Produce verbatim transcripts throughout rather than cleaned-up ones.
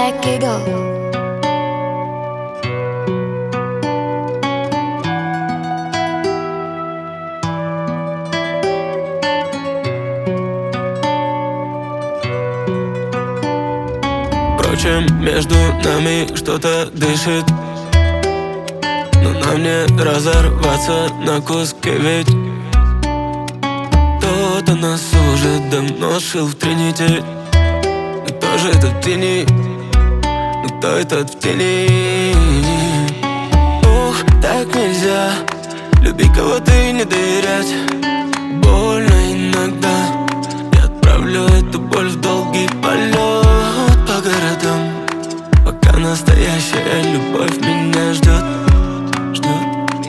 Black Eagle. Впрочем, между нами что-то дышит, но нам не разорваться на куски, ведь кто-то нас уже давно сшил в тринити. Но кто же этот в тени? Ну кто этот в тени? Ух, так нельзя любить кого-то и не доверять. Больно иногда. Я отправлю эту боль в долгий полет по городам, пока настоящая любовь меня ждет. Ждет,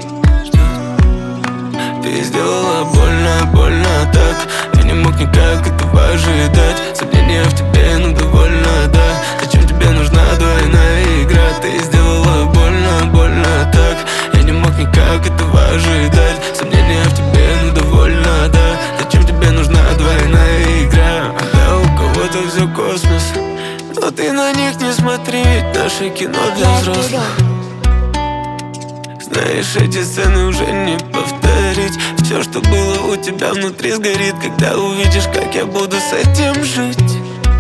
ждет. Ты сделала больно, больно так. Я не мог никак этого ожидать. Сомнения в тебе, ну довольно, да. Зачем тебе нужна двойная игра? Ты сделала больно, больно так. Я не мог никак этого ожидать. Сомнения в тебе, ну довольно, да. Зачем тебе нужна двойная игра? Да, у кого-то все космос, но ты на них не смотри, наше кино для взрослых. Знаешь, эти сцены уже не повторить. Все, что было у тебя внутри, сгорит, когда увидишь, как я буду с этим жить.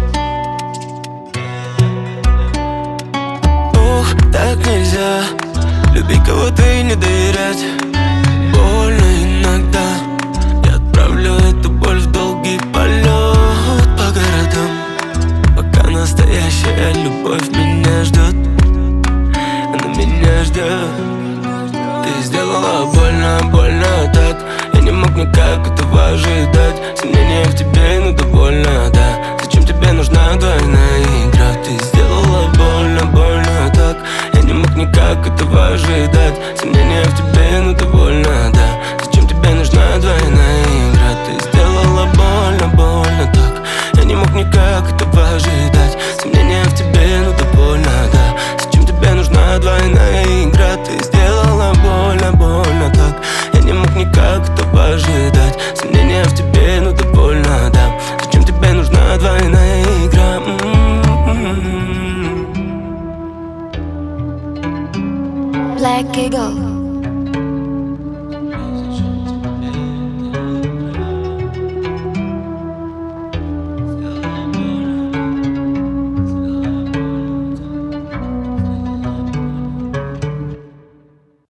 Ух, так нельзя любить кого-то и не доверять. Больно иногда. Я отправлю эту боль в долгий полет по городам, пока настоящая любовь меня ждет. Она меня ждет. Ты сделала больно, больно так. Я не мог никак этого ожидать. Сомнения в тебе, ну довольно, да. Зачем тебе нужна двойная игра? Ты сделала больно, больно так. Я не мог никак этого ожидать. Сомнения в тебе, ну довольно, да. Зачем тебе нужна двойная игра? Ты сделала больно, больно так. Я не мог никак этого ожидать. Сомнения в тебе, ну довольно, да. Зачем тебе нужна двойная игра? Ты сделала больно, больно так. Я не мог никак этого ожидать.